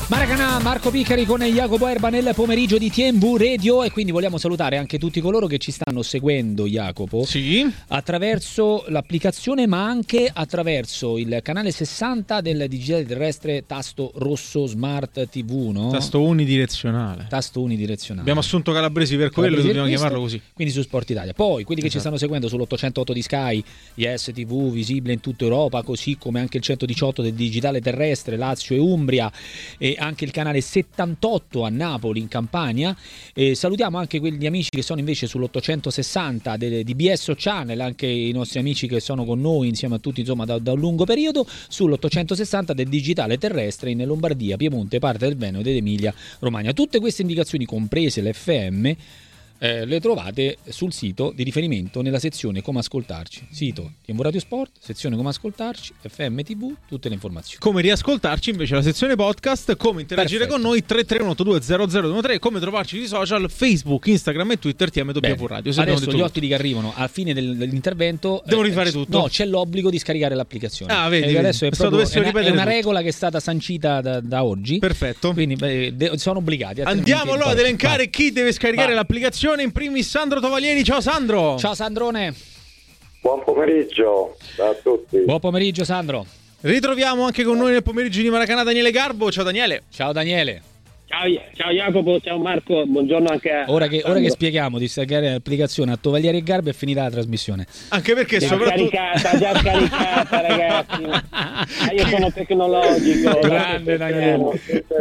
Maracanã, Marco Piccari con Jacopo Erba nel pomeriggio di TMV Radio, e quindi vogliamo salutare anche tutti coloro che ci stanno seguendo, Jacopo, sì, attraverso l'applicazione ma anche attraverso il canale 60 del digitale terrestre tasto rosso Smart TV, no? Tasto unidirezionale. Tasto unidirezionale. Abbiamo assunto Calabresi per quello e dobbiamo chiamarlo così. Quindi su Sport Italia. Poi quelli che ci stanno seguendo sull'808 di Sky, Yes TV, visibile in tutta Europa, così come anche il 118 del digitale terrestre, Lazio e Umbria, e anche il canale 78 a Napoli in Campania. Salutiamo anche quegli amici che sono invece sull'860 di BS Channel, anche i nostri amici che sono con noi insieme a tutti, insomma, da un lungo periodo, sull'860 del digitale terrestre in Lombardia, Piemonte, parte del Veneto ed Emilia Romagna. Tutte queste indicazioni, comprese l'FM, le trovate sul sito di riferimento nella sezione Come ascoltarci, sito TMV Radio Sport, sezione Come ascoltarci, FM TV, tutte le informazioni. Come riascoltarci invece la sezione podcast, come interagire con noi, 331820013, come trovarci sui social, Facebook, Instagram e Twitter TMW Radio. Adesso gli ottimi che arrivano alla fine dell'intervento devono rifare tutto. No, c'è l'obbligo di scaricare l'applicazione. Vedi, adesso è una tutto. regola che è stata sancita da oggi. Perfetto. Quindi sono obbligati. Andiamo allora ad elencare chi deve scaricare l'applicazione. In primis Sandro Tovaglieri. Ciao Sandro. Ciao Sandrone. Buon pomeriggio a tutti. Buon pomeriggio Sandro. Ritroviamo anche con noi nel pomeriggio di Maracanã Daniele Garbo. Ciao Daniele. Ciao Daniele. Ciao Jacopo, ciao Marco, buongiorno anche a ora che spieghiamo di scaricare l'applicazione a Tovaglieri e Garbo è finita la trasmissione. Anche perché già scaricata ragazzi. Io sono tecnologico. Grande Daniele.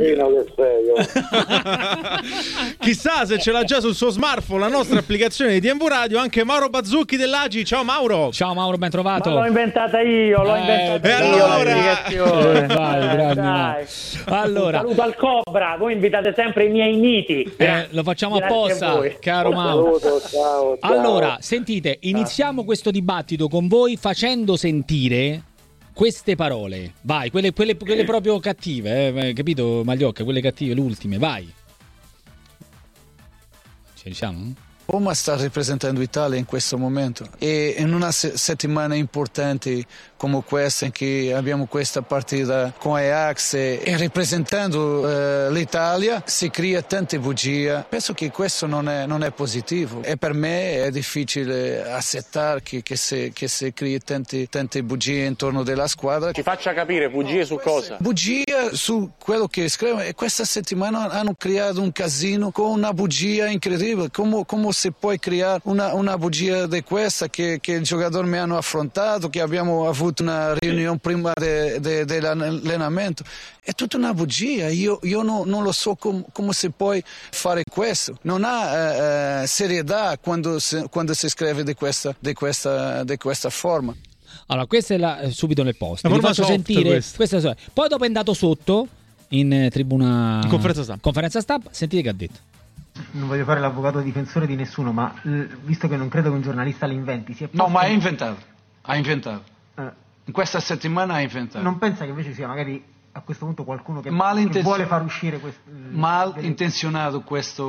Chissà se ce l'ha già sul suo smartphone la nostra applicazione di TMV Radio, anche Mauro Bazzucchi dell'Agi. Ciao Mauro. Ciao Mauro, ben trovato. Ma l'ho inventata io, e allora grande. Allora, un saluto al Cobra, voi invitate sempre i miei miti. Lo facciamo apposta, caro Mauro. Ciao. Allora, sentite, iniziamo questo dibattito con voi facendo sentire queste parole. Vai, quelle proprio cattive, capito Magliocca? Quelle cattive, le ultime, vai. Ci diciamo? Roma sta rappresentando l'Italia in questo momento e in una settimana importante come questa in cui abbiamo questa partita con Ajax e rappresentando l'Italia si crea tante bugie. Penso che questo non è positivo e per me è difficile accettare che si crea tante bugie intorno della squadra. Ci faccia capire bugie su cosa? Bugie su quello che scrivono, e questa settimana hanno creato un casino con una bugia incredibile. Come si può creare una bugia di questa che il giocatore mi hanno affrontato, che abbiamo avuto una riunione prima dell'allenamento? È tutta una bugia. Io non lo so come si può fare questo. Non ha serietà quando si scrive di questa forma. Allora, questa è subito nel post. Vi faccio sentire questa. Poi dopo è andato sotto in tribuna conferenza stampa. Sentite che ha detto. Non voglio fare l'avvocato difensore di nessuno, ma visto che non credo che un giornalista l'inventi, No, ma ha inventato. In questa settimana ha inventato. Non pensa che invece sia magari a questo punto qualcuno che vuole far uscire malintenzionato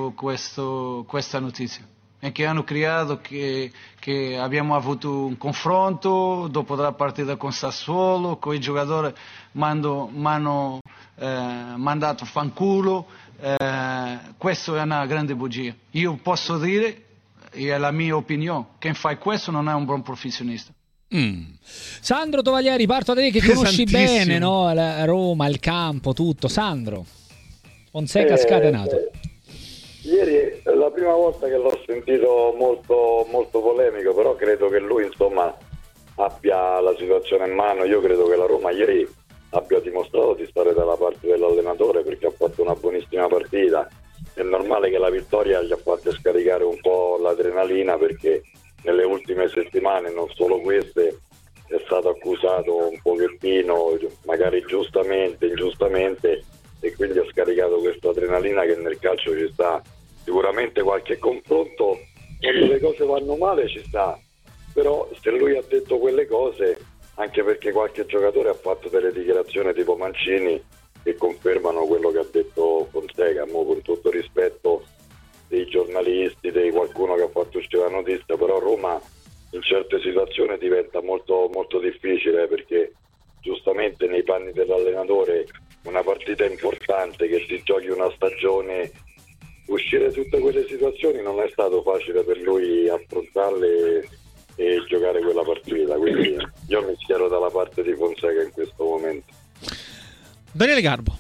questa notizia? E che hanno creato che abbiamo avuto un confronto dopo la partita con Sassuolo, con i giocatori mi hanno mandato fanculo. Questo è una grande bugia. Io posso dire, è la mia opinione, chi fa questo non è un buon professionista. Sandro Tovaglieri, parto da te che conosci bene, no? La Roma, il campo, tutto. Sandro, Fonseca scatenato. Ieri è la prima volta che l'ho sentito molto, molto polemico, però credo che lui insomma abbia la situazione in mano. Io credo che la Roma ieri abbia dimostrato di stare dalla parte dell'allenatore, perché ha fatto una buonissima partita. È normale che la vittoria gli ha fatto scaricare un po' l'adrenalina, perché nelle ultime settimane, non solo queste, è stato accusato un pochettino, magari giustamente, ingiustamente, e quindi ha scaricato questa adrenalina che nel calcio ci sta. Sicuramente qualche confronto, quando le cose vanno male ci sta, però se lui ha detto quelle cose, anche perché qualche giocatore ha fatto delle dichiarazioni tipo Mancini che confermano quello che ha detto Fonseca, con tutto rispetto dei giornalisti, di qualcuno che ha fatto uscire la notizia, però Roma in certe situazioni diventa molto, molto difficile, perché giustamente nei panni dell'allenatore una partita importante, che ti giochi una stagione, uscire tutte quelle situazioni non è stato facile per lui affrontarle e giocare quella partita, quindi io mi schiero dalla parte di Fonseca in questo momento. Daniele Garbo.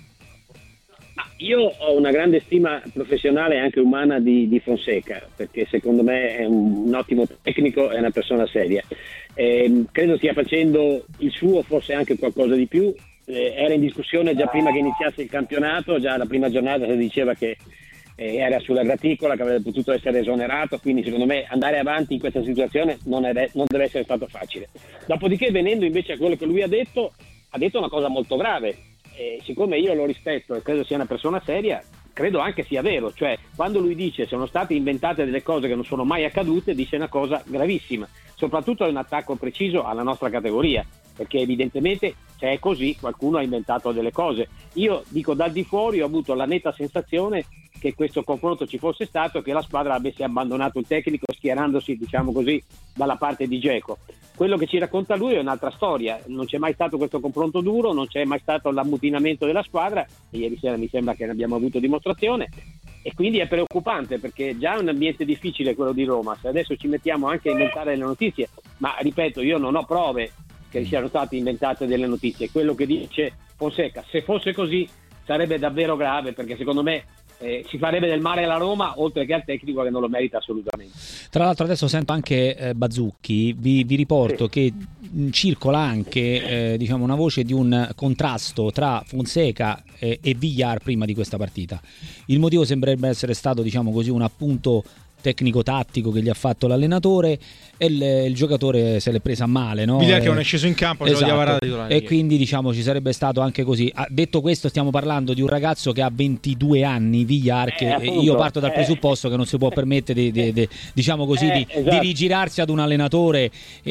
Io ho una grande stima professionale e anche umana di Fonseca, perché secondo me è un ottimo tecnico, è una persona seria. Credo stia facendo il suo, forse anche qualcosa di più. Era in discussione già prima che iniziasse il campionato, già la prima giornata si diceva che era sulla graticola, che avrebbe potuto essere esonerato, quindi secondo me andare avanti in questa situazione non deve essere stato facile. Dopodiché, venendo invece a quello che lui ha detto una cosa molto grave. Siccome io lo rispetto e credo sia una persona seria, credo anche sia vero, cioè quando lui dice sono state inventate delle cose che non sono mai accadute, dice una cosa gravissima, soprattutto è un attacco preciso alla nostra categoria, perché evidentemente se è così qualcuno ha inventato delle cose. Io dico, dal di fuori ho avuto la netta sensazione che questo confronto ci fosse stato, che la squadra avesse abbandonato il tecnico schierandosi, diciamo così, dalla parte di Dzeko. Quello che ci racconta lui è un'altra storia, non c'è mai stato questo confronto duro, non c'è mai stato l'ammutinamento della squadra, e ieri sera mi sembra che ne abbiamo avuto dimostrazione, e quindi è preoccupante, perché già è un ambiente difficile quello di Roma. Se adesso ci mettiamo anche a inventare le notizie, ma ripeto, io non ho prove che siano state inventate delle notizie, quello che dice Fonseca, se fosse così sarebbe davvero grave, perché secondo me si farebbe del male alla Roma, oltre che al tecnico che non lo merita assolutamente. Tra l'altro adesso sento anche Bazzucchi, vi riporto che circola anche diciamo una voce di un contrasto tra Fonseca e Villar prima di questa partita. Il motivo sembrerebbe essere stato, diciamo così, un appunto tecnico-tattico che gli ha fatto l'allenatore, e il giocatore se l'è presa male, no? Villar che non è sceso in campo, esatto. E quindi diciamo ci sarebbe stato anche così. Detto questo, stiamo parlando di un ragazzo che ha 22 anni, Villar, che appunto, io parto dal presupposto che non si può permettere diciamo così esatto, di rigirarsi ad un allenatore,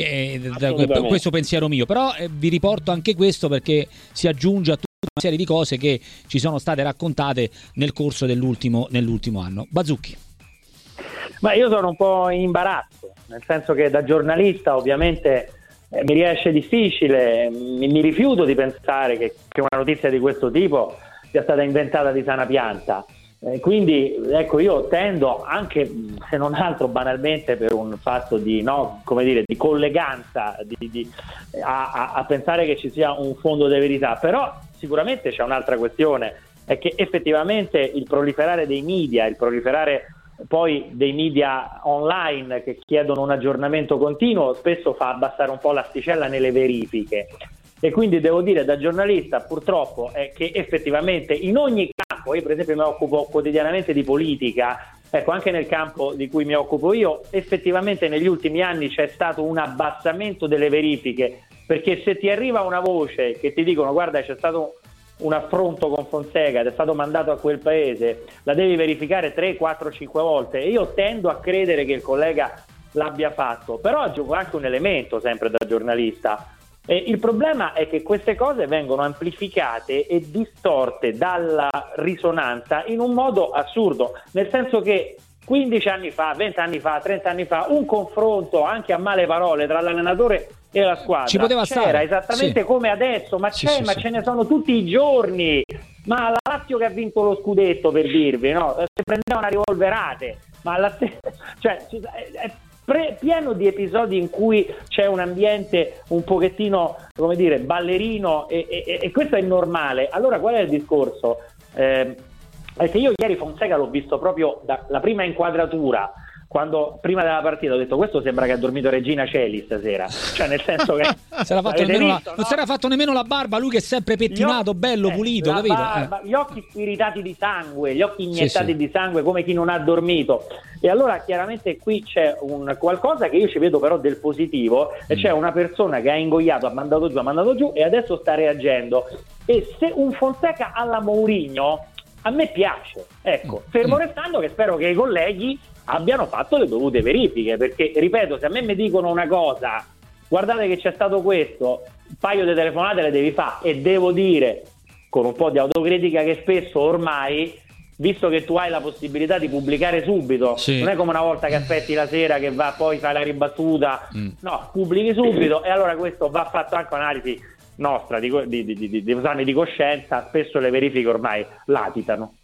questo pensiero mio, però vi riporto anche questo perché si aggiunge a tutta una serie di cose che ci sono state raccontate nel corso dell'ultimo anno. Bazzucchi. Ma io sono un po' in imbarazzo, nel senso che da giornalista ovviamente mi riesce difficile, mi rifiuto di pensare che una notizia di questo tipo sia stata inventata di sana pianta. Quindi ecco, io tendo, anche se non altro banalmente per un fatto di di colleganza, a pensare che ci sia un fondo di verità. Però sicuramente c'è un'altra questione, è che effettivamente il proliferare dei media, il proliferare poi dei media online che chiedono un aggiornamento continuo, spesso fa abbassare un po' l'asticella nelle verifiche, e quindi devo dire, da giornalista, purtroppo è che effettivamente in ogni campo, io per esempio mi occupo quotidianamente di politica, ecco, anche nel campo di cui mi occupo io, effettivamente negli ultimi anni c'è stato un abbassamento delle verifiche, perché se ti arriva una voce che ti dicono guarda c'è stato un affronto con Fonseca ed è stato mandato a quel paese, la devi verificare 3, 4, 5 volte, e io tendo a credere che il collega l'abbia fatto, però aggiungo anche un elemento sempre da giornalista, e il problema è che queste cose vengono amplificate e distorte dalla risonanza in un modo assurdo, nel senso che 15 anni fa, 20 anni fa, 30 anni fa, un confronto anche a male parole tra l'allenatore e la squadra ci poteva c'era stare, esattamente sì, come adesso, ma sì, c'è, sì, ce ne sono tutti i giorni. Ma la Lazio che ha vinto lo scudetto, per dirvi, no? Se prendevano rivolverate, ma cioè è pieno di episodi in cui c'è un ambiente un pochettino, come dire, ballerino, e questo è normale. Allora qual è il discorso? È che io ieri Fonseca l'ho visto proprio dalla prima inquadratura, quando prima della partita ho detto questo sembra che ha dormito Regina Coeli stasera, cioè nel senso che non si era fatto nemmeno la barba, lui che è sempre pettinato, bello, pulito, capito? Gli occhi spiritati di sangue, gli occhi iniettati di sangue, come chi non ha dormito. E allora chiaramente qui c'è un qualcosa che io ci vedo però del positivo, e c'è una persona che ha ingoiato, ha mandato giù e adesso sta reagendo. E se un Fonseca alla Mourinho a me piace, ecco, fermo restando che spero che i colleghi abbiano fatto le dovute verifiche, perché ripeto, se a me mi dicono una cosa, guardate che c'è stato questo, un paio di telefonate le devi fare, e devo dire con un po' di autocritica che spesso ormai, visto che tu hai la possibilità di pubblicare subito, non è come una volta che aspetti la sera che va poi fai la ribattuta, no, pubblichi subito, e allora questo va fatto anche analisi nostra di esami di coscienza, spesso le verifiche ormai latitano.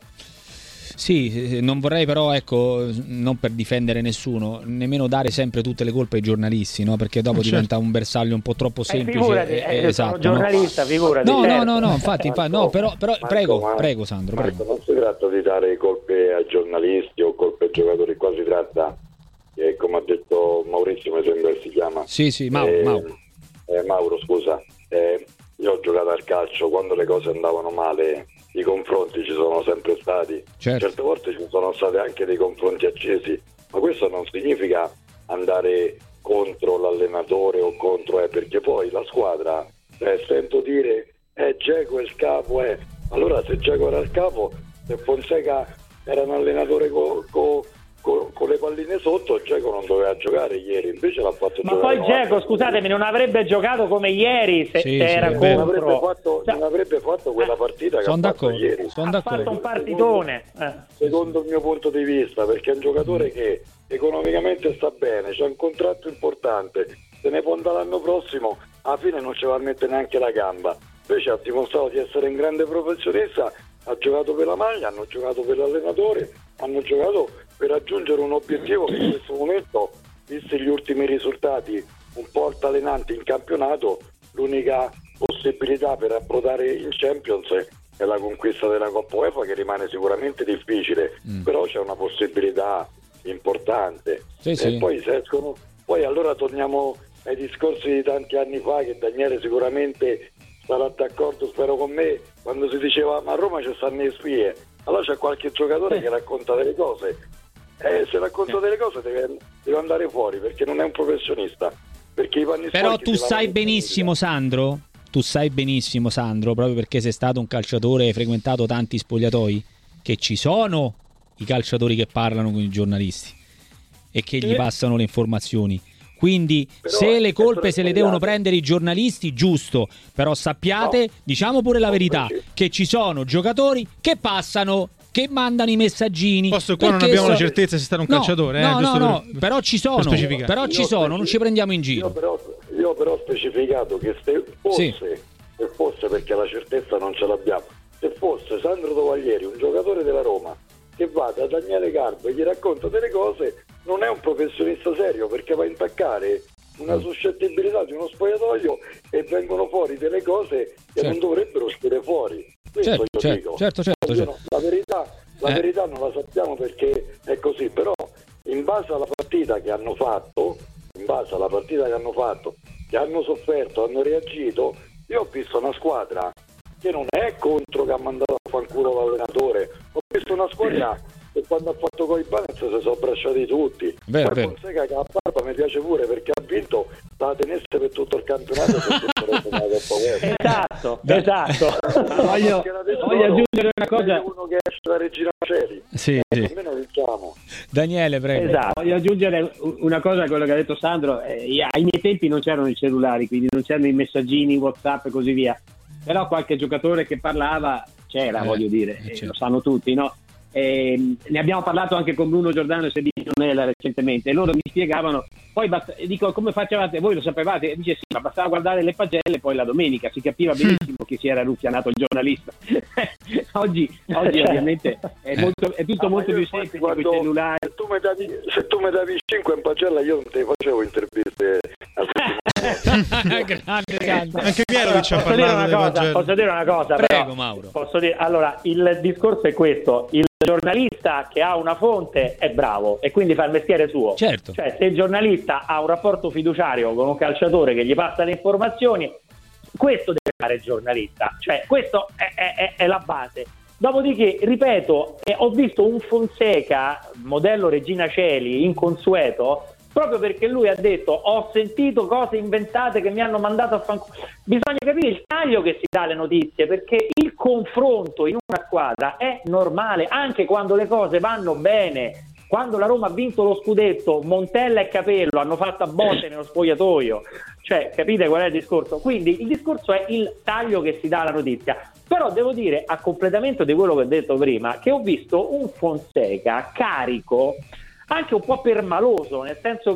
Sì, non vorrei però, ecco, non per difendere nessuno, nemmeno dare sempre tutte le colpe ai giornalisti, no? Perché dopo diventa un bersaglio un po' troppo semplice. Figurati, esatto, sono giornalista, figurati. No, certo. no, infatti, no, però prego Sandro, prego. Non si tratta di dare colpe ai giornalisti o colpe ai giocatori, qua si tratta, come ha detto Maurizio, mi sembra si chiama. Sì, Mauro, scusa. Io ho giocato al calcio quando le cose andavano male. I confronti ci sono sempre stati, certo. Certe volte ci sono stati anche dei confronti accesi, ma questo non significa andare contro l'allenatore o contro, perché poi la squadra, sento dire Dzeko è il capo, allora se Dzeko era il capo, se Fonseca era un allenatore con le palline sotto, Dzeko non doveva giocare ieri, invece l'ha fatto ma giocare. Ma poi Dzeko, scusatemi, non avrebbe giocato come ieri se era contro. Non avrebbe fatto quella partita che ha fatto ieri. Ha fatto un partitone. Secondo il mio punto di vista, perché è un giocatore che economicamente sta bene, c'ha un contratto importante, se ne può andare l'anno prossimo, alla fine non ci va a mettere neanche la gamba. Invece ha dimostrato di essere un grande professionista, ha giocato per la maglia, hanno giocato per l'allenatore, hanno giocato per raggiungere un obiettivo che in questo momento, visti gli ultimi risultati un po' altalenanti in campionato, l'unica possibilità per approdare in Champions è la conquista della Coppa UEFA, che rimane sicuramente difficile, però c'è una possibilità importante. Sì. Poi se escono, poi allora torniamo ai discorsi di tanti anni fa, che Daniele sicuramente sarà d'accordo, spero con me, quando si diceva ma a Roma ci stanno le spie, allora c'è qualche giocatore che racconta delle cose, se racconta delle cose deve andare fuori, perché non è un professionista, perché i panni però tu sai benissimo Sandro, proprio perché sei stato un calciatore e hai frequentato tanti spogliatoi, che ci sono i calciatori che parlano con i giornalisti e che gli passano le informazioni. Quindi però, se le colpe se le devono prendere i giornalisti, giusto, però sappiate, diciamo pure la verità, che ci sono giocatori che passano, che mandano i messaggini. Posso qua non abbiamo la certezza se sta un calciatore, no, però ci sono, non ci prendiamo in giro. Io però ho specificato che se fosse, perché la certezza non ce l'abbiamo, se fosse Sandro Tovaglieri, un giocatore della Roma, che va da Daniele Garbo e gli racconta delle cose, non è un professionista serio, perché va a intaccare una suscettibilità di uno spogliatoio e vengono fuori delle cose che non dovrebbero uscire fuori. Questo dico. Certo. La verità non la sappiamo, perché è così, però in base alla partita che hanno fatto, che hanno sofferto, hanno reagito, io ho visto una squadra che non è contro, che ha mandato a fanculo l'allenatore, ho visto una squadra che quando ha fatto coi Banez si sono abbracciati tutti. Fonseca, che a Barba mi piace pure, perché ha vinto la tenesse per tutto il campionato e per tutto il resto della Coppa UEFA. Esatto. Voglio aggiungere una cosa. Uno che esce da Regina Coeli. Sì. Almeno diciamo. Daniele, prego. Esatto. Voglio aggiungere una cosa a quello che ha detto Sandro. Ai miei tempi non c'erano i cellulari, quindi non c'erano i messaggini, WhatsApp e così via. Però qualche giocatore che parlava c'era, voglio dire, certo. Lo sanno tutti, no? Ne abbiamo parlato anche con Bruno Giordano e Sebino Nella recentemente, e loro mi spiegavano, poi dico, come facevate, voi lo sapevate? E dice sì, ma bastava guardare le pagelle, poi la domenica si capiva benissimo che si era ruffianato il giornalista. oggi ovviamente è tutto molto più semplice con i cellulari. Se tu mi davi 5 in pagella, io non te facevo interviste grande. Anche Mialovic ha parlato. Posso dire una cosa? Prego, però, Mauro. Allora, il discorso è questo: il giornalista che ha una fonte è bravo e quindi fa il mestiere suo. Certo. Cioè, se il giornalista ha un rapporto fiduciario con un calciatore che gli passa le informazioni, questo deve fare il giornalista. Cioè, questo è la base. Dopodiché, ripeto, ho visto un Fonseca modello Regina Coeli inconsueto, proprio perché lui ha detto ho sentito cose inventate che mi hanno mandato a fanculo. Bisogna capire il taglio che si dà alle notizie, perché il confronto in una squadra è normale anche quando le cose vanno bene. Quando la Roma ha vinto lo scudetto, Montella e Capello hanno fatto a botte nello spogliatoio. Cioè, capite qual è il discorso? Quindi il discorso è il taglio che si dà alla notizia. Però devo dire, a completamento di quello che ho detto prima, che ho visto un Fonseca carico, anche un po' permaloso, nel senso che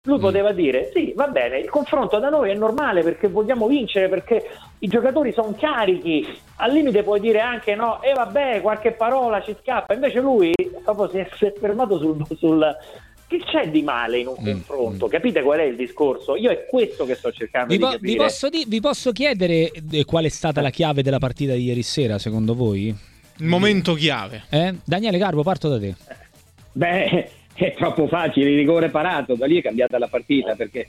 Lui poteva dire sì, va bene, il confronto da noi è normale perché vogliamo vincere, perché i giocatori sono carichi, al limite puoi dire anche no, e vabbè, qualche parola ci scappa. Invece lui proprio si è fermato sul che c'è di male in un confronto. Capite qual è il discorso? Io è questo che sto cercando di capire. Vi posso chiedere qual è stata la chiave della partita di ieri sera, secondo voi? Il momento chiave. Daniele Garbo, parto da te. Beh, è troppo facile, il rigore parato, da lì è cambiata la partita, perché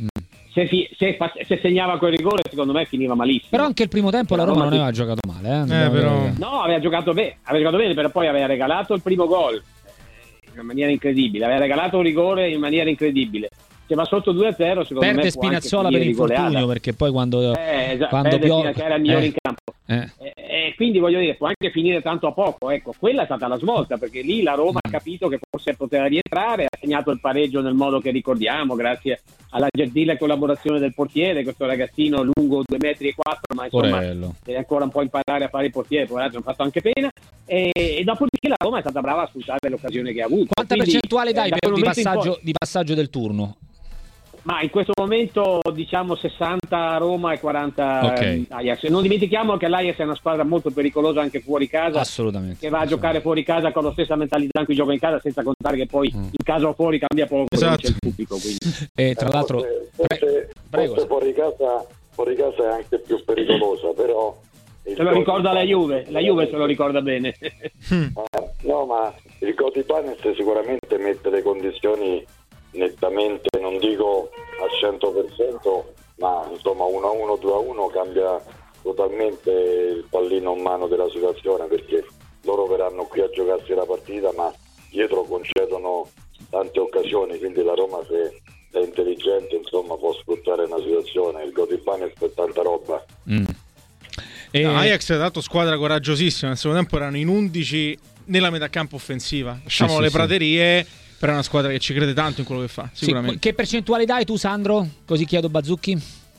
se segnava quel rigore secondo me finiva malissimo. Però anche il primo tempo la Roma non aveva giocato male, però... No, aveva giocato bene, però poi aveva regalato il primo gol in maniera incredibile, aveva regalato un rigore in maniera incredibile. Se va sotto 2-0 secondo me perde Spinazzola per infortunio, perché poi quando piove, che era il migliore in campo. Quindi voglio dire, può anche finire tanto a poco. Ecco, quella è stata la svolta, perché lì la Roma ha capito che forse poteva rientrare, ha segnato il pareggio nel modo che ricordiamo, grazie alla gentile collaborazione del portiere, questo ragazzino lungo 2,4 metri, ma insomma deve ancora un po' imparare a fare il portiere, poi l'altro ha fatto anche pena, e dopodiché la Roma è stata brava a sfruttare l'occasione che ha avuto. Quanta percentuale dai di passaggio del turno? Ma in questo momento diciamo 60 Roma e 40 Ajax. Non dimentichiamo che l'Ajax è una squadra molto pericolosa anche fuori casa. Assolutamente. Che va a giocare fuori casa con la stessa mentalità in cui gioca in casa, senza contare che poi in casa fuori cambia poco, esatto. il pubblico. E tra l'altro forse fuori casa è anche più pericolosa, però se lo ricorda la Juve se lo ricorda bene. No, ma il Cotipanes sicuramente mette le condizioni nettamente, non dico al 100%, ma insomma 1-1, 2-1 cambia totalmente il pallino in mano della situazione, perché loro verranno qui a giocarsi la partita, ma dietro concedono tante occasioni, quindi la Roma, se è intelligente, insomma, può sfruttare una situazione. Il Cotipanes per tanta roba. Ajax è dato squadra coraggiosissima, nel secondo tempo erano in 11 nella metà campo offensiva, lasciamo le praterie. Però è una squadra che ci crede tanto in quello che fa, sicuramente. Che percentuale dai tu, Sandro? Così chiedo Bazzucchi.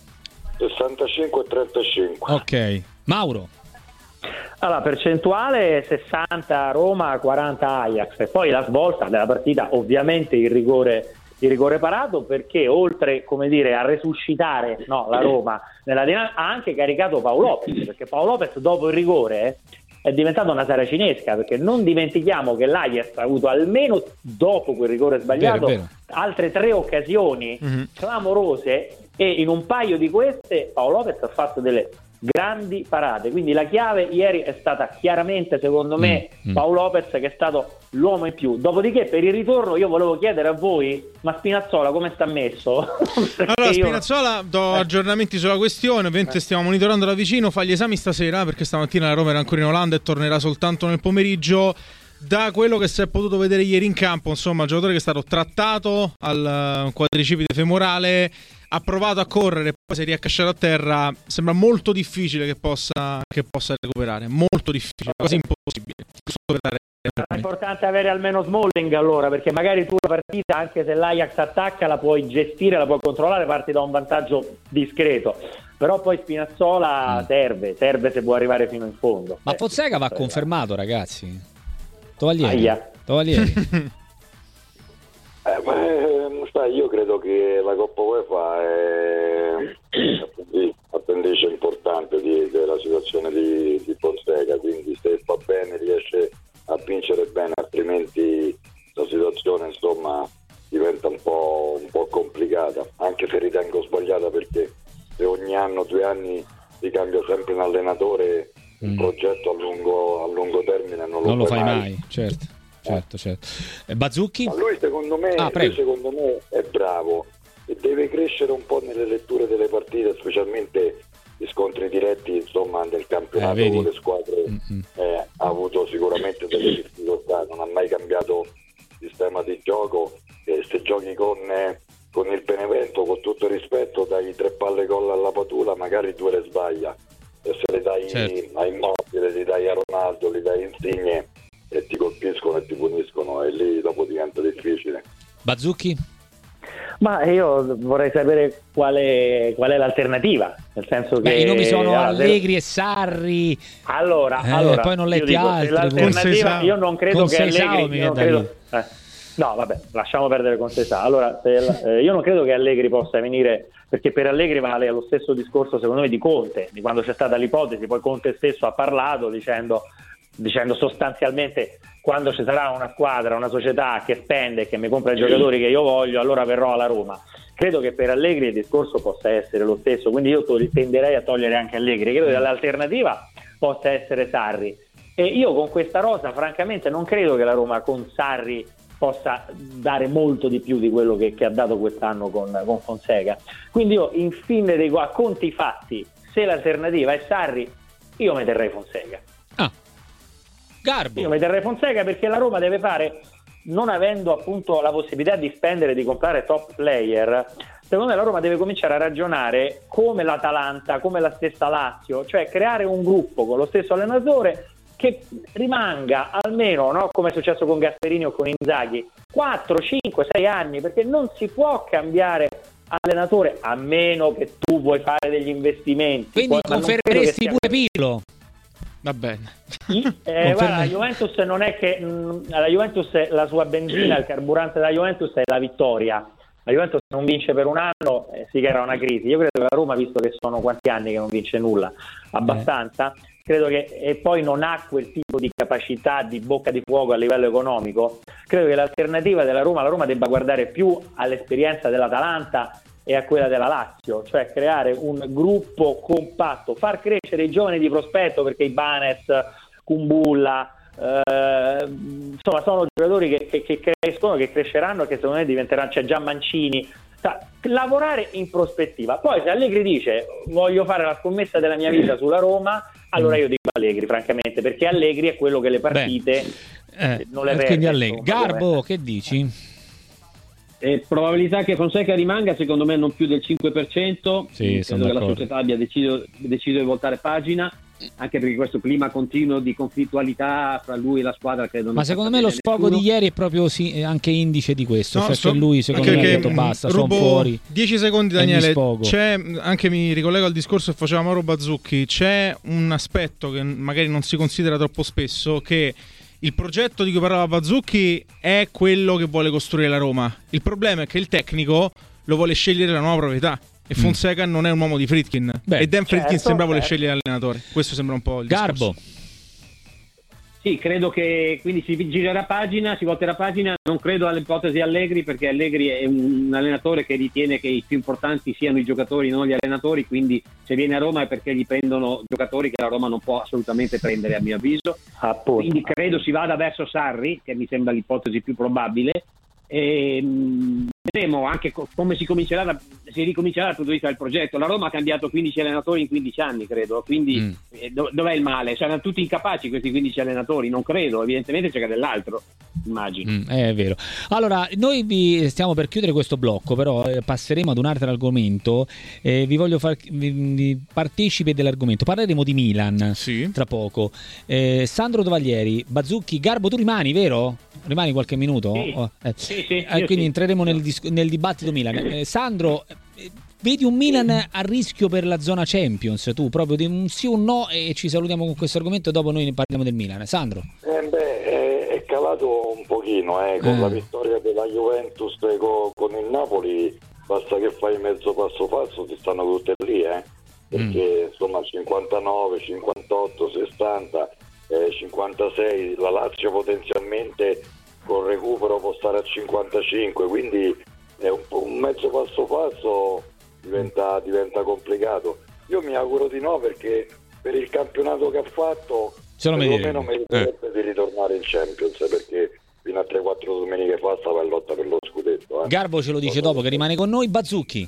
65-35. Ok. Mauro? Allora, percentuale 60 Roma, 40 Ajax. E poi la svolta della partita, ovviamente il rigore parato, perché oltre, come dire, a resuscitare la Roma nella dinamica, ha anche caricato Paolo Lopez, perché Paolo Lopez dopo il rigore è diventata una saracinesca, perché non dimentichiamo che l'Ajax ha avuto almeno dopo quel rigore sbagliato altre 3 occasioni clamorose, e in un paio di queste Paolo Lopez ha fatto delle grandi parate, quindi la chiave ieri è stata chiaramente, secondo me, Paolo Lopez, che è stato l'uomo in più. Dopodiché per il ritorno io volevo chiedere a voi, ma Spinazzola come sta messo? Allora Spinazzola, do aggiornamenti sulla questione, ovviamente stiamo monitorando da vicino, fa gli esami stasera perché stamattina la Roma era ancora in Olanda e tornerà soltanto nel pomeriggio. Da quello che si è potuto vedere ieri in campo, insomma, il giocatore che è stato trattato al quadricipite femorale, ha provato a correre, poi si è riaccasciato a terra. Sembra molto difficile che possa recuperare, molto difficile, quasi impossibile. È importante avere almeno Smalling, allora, perché magari tu la partita, anche se l'Ajax attacca, la puoi gestire, la puoi controllare, parti da un vantaggio discreto. Però poi Spinazzola serve se vuoi arrivare fino in fondo. Ma Fonseca va confermato, ragazzi. Tovaglieri. Io credo che la Coppa UEFA è appendice importante della situazione di Fonseca, quindi se fa bene riesce a vincere bene, altrimenti la situazione insomma diventa un po' complicata, anche se ritengo sbagliata, perché se ogni anno, 2 anni si cambia sempre un allenatore, un progetto a lungo termine non lo fai mai. Certo. Bazzucchi? Ma lui secondo me è bravo e deve crescere un po' nelle letture delle partite, specialmente gli scontri diretti, insomma, nel campionato con le squadre. Ha avuto sicuramente delle difficoltà, non ha mai cambiato sistema di gioco, e se giochi con il Benevento, con tutto il rispetto, dai 3 palle gol alla Padula, magari 2 le sbaglia, e se le dai a Immobile, li dai a Ronaldo, li dai a Insigne, e ti colpiscono e ti puniscono, e lì dopo diventa difficile. Bazzucchi? Ma io vorrei sapere qual è l'alternativa, nel senso che i nomi sono Allegri e Sarri. Allora poi non letti altri. L'alternativa, io non credo che Allegri No, vabbè, lasciamo perdere Contessa. Allora, io non credo che Allegri possa venire, perché per Allegri vale lo stesso discorso secondo me di Conte, di quando c'è stata l'ipotesi, poi Conte stesso ha parlato dicendo sostanzialmente: quando ci sarà una squadra, una società che spende e che mi compra i giocatori che io voglio, allora verrò alla Roma. Credo che per Allegri il discorso possa essere lo stesso, quindi io tenderei a togliere anche Allegri. Credo che l'alternativa possa essere Sarri, e io con questa rosa francamente non credo che la Roma con Sarri possa dare molto di più di quello che ha dato quest'anno con Fonseca. Quindi io, in fine dei conti fatti, se l'alternativa è Sarri, io mi terrei Fonseca. Garbo. Io mi terrei Fonseca, perché la Roma deve fare, non avendo appunto la possibilità di spendere, di comprare top player, secondo me la Roma deve cominciare a ragionare come l'Atalanta, come la stessa Lazio, cioè creare un gruppo con lo stesso allenatore che rimanga almeno, no, come è successo con Gasperini o con Inzaghi, 4, 5, 6 anni, perché non si può cambiare allenatore a meno che tu vuoi fare degli investimenti. Quindi confermeresti pure Pirlo? Va bene. Guarda, la Juventus non è che la Juventus, la sua benzina, il carburante della Juventus è la vittoria. La Juventus non vince per un anno, sì che era una crisi. Io credo che la Roma, visto che sono quanti anni che non vince nulla, abbastanza, credo che, e poi non ha quel tipo di capacità di bocca di fuoco a livello economico, credo che l'alternativa della Roma, la Roma debba guardare più all'esperienza dell'Atalanta e a quella della Lazio, cioè creare un gruppo compatto, far crescere i giovani di prospetto, perché Ibanez, Kumbulla, insomma sono giocatori che crescono, che cresceranno e che secondo me diventeranno, c'è già Mancini, lavorare in prospettiva. Poi se Allegri dice voglio fare la scommessa della mia vita sulla Roma, allora io dico Allegri, francamente, perché Allegri è quello che le partite non le perde. Quindi Allegri. Garbo, che dici? Probabilità che Fonseca rimanga, secondo me non più del 5%. Sì, credo che la società abbia deciso di voltare pagina, anche perché questo clima continuo di conflittualità fra lui e la squadra credo. Ma secondo me lo sfogo di ieri è proprio anche indice di questo, no, cioè che lui secondo me ha detto basta, sono fuori. 10 secondi Daniele, c'è, anche mi ricollego al discorso che faceva Mauro Bazzucchi, c'è un aspetto che magari non si considera troppo spesso, che il progetto di cui parlava Bazzucchi è quello che vuole costruire la Roma. Il problema è che il tecnico lo vuole scegliere la nuova proprietà, e Fonseca non è un uomo di Friedkin. E Dan Friedkin sembra vuole scegliere l'allenatore. Questo sembra un po' il Garbo. discorso. Sì, credo che quindi si girerà pagina, si volterà pagina. Non credo all'ipotesi Allegri, perché Allegri è un allenatore che ritiene che i più importanti siano i giocatori, non gli allenatori, quindi se viene a Roma è perché gli prendono giocatori che la Roma non può assolutamente prendere, a mio avviso. Quindi credo si vada verso Sarri, che mi sembra l'ipotesi più probabile, e vedremo anche come si ricomincerà dal punto di vista del progetto. La Roma ha cambiato 15 allenatori in 15 anni, credo, quindi dov'è il male? Cioè, erano tutti incapaci questi 15 allenatori? Non credo, evidentemente c'è dell'altro, immagino. È vero. Allora, noi vi stiamo per chiudere questo blocco, però passeremo ad un altro argomento. Vi voglio farvi partecipe dell'argomento. Parleremo di Milan tra poco. Sandro Tovaglieri, Bazzucchi, Garbo, tu rimani, vero? Rimani qualche minuto? Sì, quindi entreremo nel dibattito Milan. Sandro, vedi un Milan a rischio per la zona Champions? Tu proprio di un sì o un no, e ci salutiamo con questo argomento e dopo noi ne parliamo del Milan. Sandro? È calato un pochino con la vittoria della Juventus con il Napoli. Basta che fai mezzo passo falso, ti stanno tutte lì, perché insomma 59, 58, 60, 56, la Lazio potenzialmente con recupero può stare a 55, quindi è un mezzo passo falso, diventa complicato. Io mi auguro di no, perché per il campionato che ha fatto perlomeno meriterebbe di ritornare in Champions, perché fino a 3-4 domeniche fa stava in lotta per lo scudetto. Garbo ce lo dice dopo, che rimane con noi. Bazzucchi?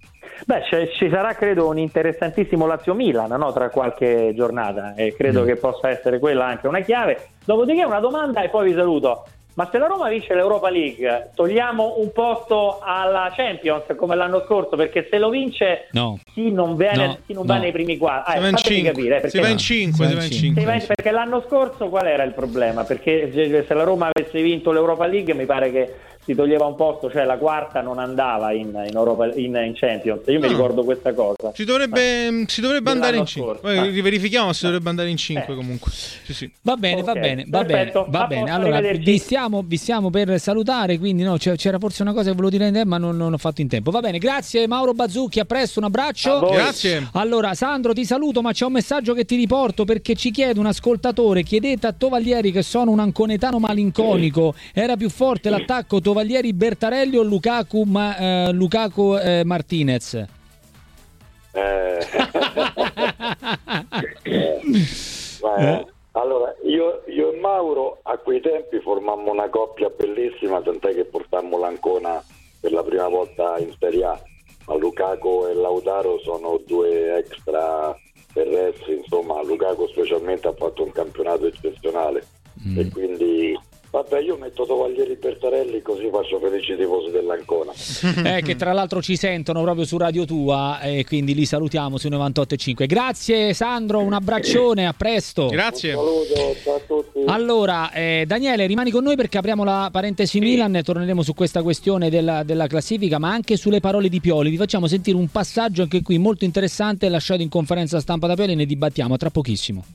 Ci sarà credo un interessantissimo Lazio-Milan, no? Tra qualche giornata, e credo che possa essere quella anche una chiave. Dopodiché una domanda e poi vi saluto: ma se la Roma vince l'Europa League, togliamo un posto alla Champions come l'anno scorso? Perché se lo vince chi non va nei primi 4. Fatemi capire, perché si va in 5. Perché l'anno scorso qual era il problema? Perché se la Roma avesse vinto l'Europa League mi pare che si toglieva un posto, cioè la quarta non andava in Champions. Io mi ricordo questa cosa. Si dovrebbe andare in 5. Poi riverifichiamo se dovrebbe andare in 5 comunque. Sì. Va bene. Allora vi stiamo per salutare, quindi c'era forse una cosa che volevo dire ma non ho fatto in tempo. Va bene, grazie Mauro Bazzucchi, a presto, un abbraccio. Grazie. Allora Sandro, ti saluto, ma c'è un messaggio che ti riporto perché ci chiede un ascoltatore: chiedete a Tovaglieri, che sono un anconetano malinconico, era più forte l'attacco Tovaglieri Bertarelli o Lukaku Martinez? Allora, io e Mauro a quei tempi formammo una coppia bellissima, tant'è che portammo l'Ancona per la prima volta in Serie A. Ma Lukaku e Lautaro sono due extra terrestri, insomma Lukaku specialmente ha fatto un campionato eccezionale e quindi vabbè, io metto Tovaglieri Bertarelli così faccio felici i tifosi dell'Ancona. Che tra l'altro ci sentono proprio su Radio Tua e quindi li salutiamo su 98.5. Grazie Sandro, un abbraccione, a presto. Grazie. Un saluto, ciao a tutti. Allora, Daniele, rimani con noi perché apriamo la parentesi Milan e torneremo su questa questione della classifica, ma anche sulle parole di Pioli. Vi facciamo sentire un passaggio anche qui molto interessante lasciato in conferenza stampa da Pioli e ne dibattiamo tra pochissimo.